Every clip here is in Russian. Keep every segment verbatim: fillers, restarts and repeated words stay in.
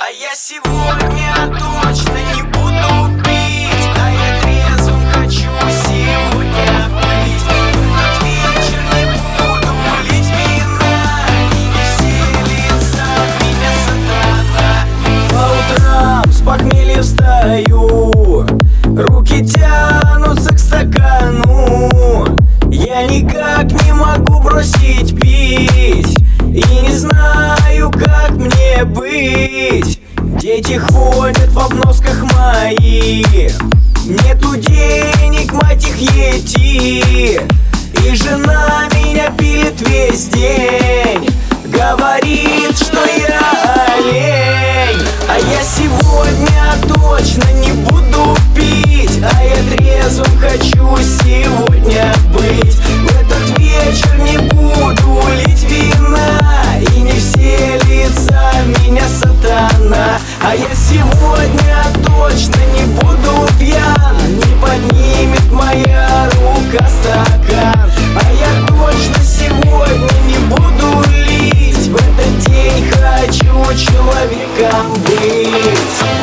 я сегодня точно не буду пить, а я трезвым хочу сегодня быть. В этот вечер не буду лить вина, и не все лица меня сатана. По утрам с похмелья встаю, руки тянутся к стакану. Я никак не могу бросить пить и не знаю, как мне быть. Дети ходят в обносках моих, нету денег, мать их ети. И жена меня пилит весь день, говорит, что я олень. А я сегодня точно не буду пить, а я трезвым хочу сегодня быть. В этот вечер не буду лить вина, и не все лица меня сатана. А я сегодня точно не буду пьян, не поднимет моя рука стакан. А я точно сегодня не буду лить, в этот день хочу человеком быть.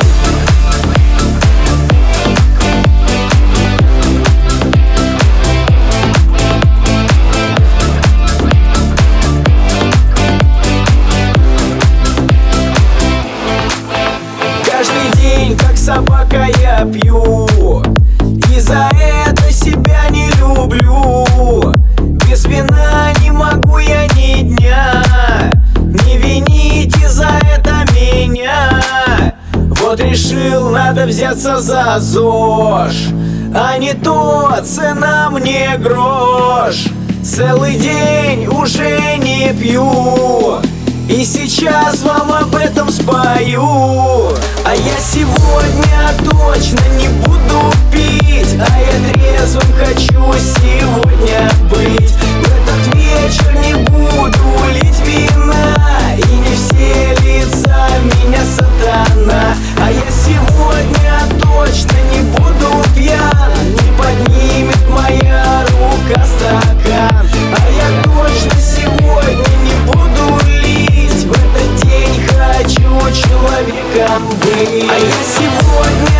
Как собака я пью, и за это себя не люблю. Без вина не могу я ни дня, не вините за это меня. Вот решил, надо взяться за ЗОЖ, а не то цена мне грош. Целый день уже не пью, и сейчас вам об этом спою. А я сегодня точно не буду пить, а я трезвым хочу сегодня быть. В этот вечер не буду лить вина, и не все лица меня сатана. А я сегодня точно не буду пьян, не поднимет моя рука стакан. А я точно сегодня не буду лить, в этот день хочу человеком быть. А я сегодня